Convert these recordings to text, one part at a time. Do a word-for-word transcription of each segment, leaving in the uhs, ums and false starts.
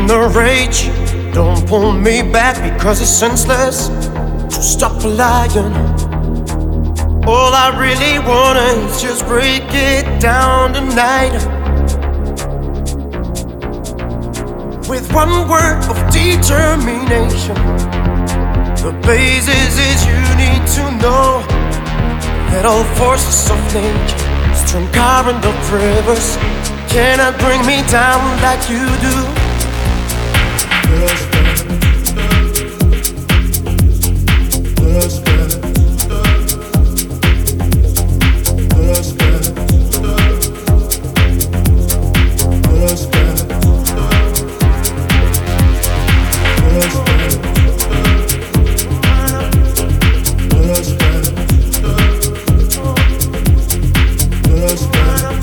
the rage, don't pull me back because it's senseless to stop lying. All I really wanna is just break it down tonight with one word of determination. The basis is you need to know that all forces of nature, strong current of rivers, cannot bring me down like you do. Let's go. Let's go. Let's go. Let's go. Let's go. Let's go. Let's go.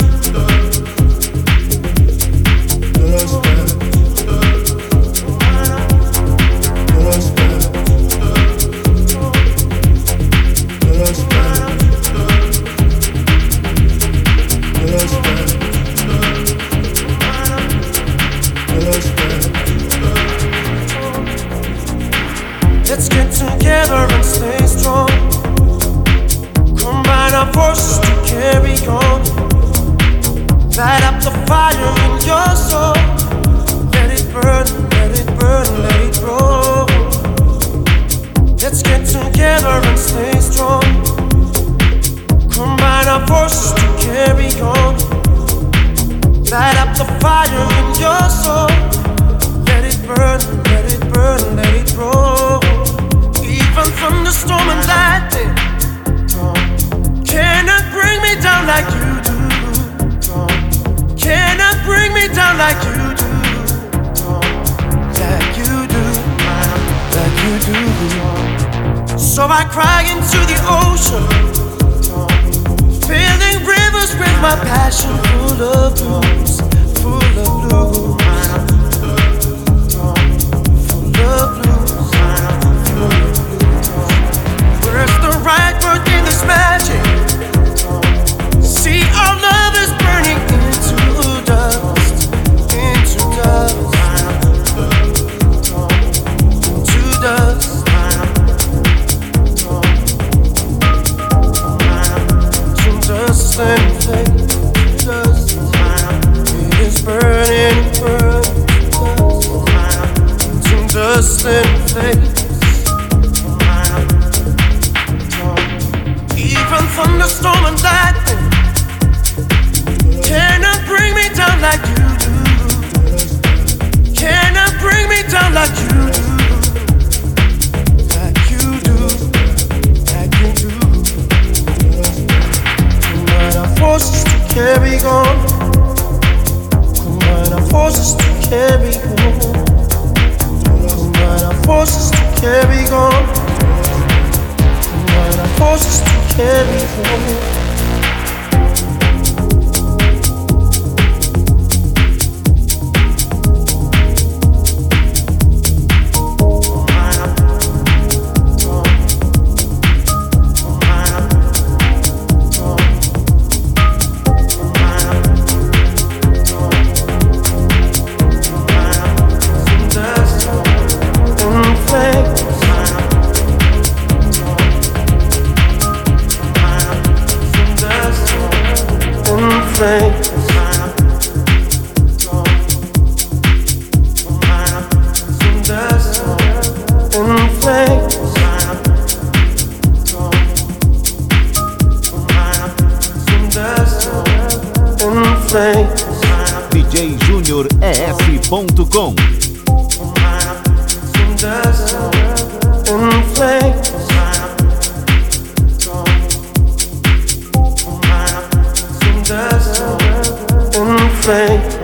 Let's get together and stay strong. Combine our forces to carry on. Light up the fire in your soul. Let it burn, let it burn, let it roll. Let's get together and stay strong. Combine our forces to carry on. Light up the fire in your soul. Let it burn, let it burn, let it roll. Even thunderstorm and lightning cannot bring me down like you do. Cannot bring me down like you do. Like you do, like you do. So I cry into the ocean, filling rivers with my passion, full of blues, full of blues, full of blues. Where's the right word in this magic? See, our love is burning into dust, into dust, into dust. Dust and flame, dust. It is burning, burning, dust. To dust and flame. Even thunderstorm and lightning cannot bring me down like you do. Cannot bring me down like you do. Like you do, like you do. Forces to carry on. Combine our forces to carry on. Combine our forces to carry on. Combine our forces to carry on. D J Junior E S ponto com. Flame.